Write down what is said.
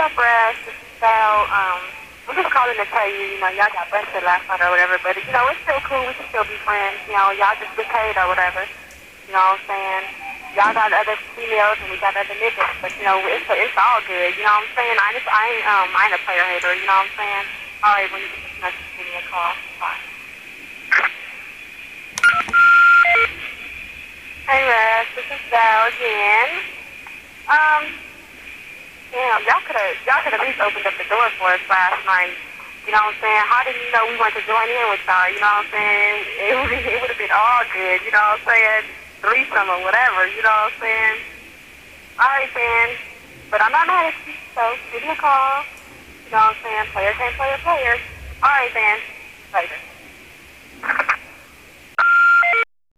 up, Russ? This is Sal. I'm just calling to tell you, y'all got busted last night or whatever, but, it's still cool. We can still be friends. Y'all just get paid or whatever. You know what I'm saying? Y'all got other females and we got other niggas, but, it's all good. You know what I'm saying? I ain't a player hater. You know what I'm saying? All right, when you get this message, give me a call. Bye. Hey, Russ. This is Sal again. Damn, y'all could at least opened up the door for us last night. You know what I'm saying? How did you know we wanted to join in with y'all? You know what I'm saying? It would have been all good. You know what I'm saying? Threesome or whatever. You know what I'm saying? All right, man. But I'm not mad at you, so give me a call. You know what I'm saying? Player can't play a player. All right, man. Later.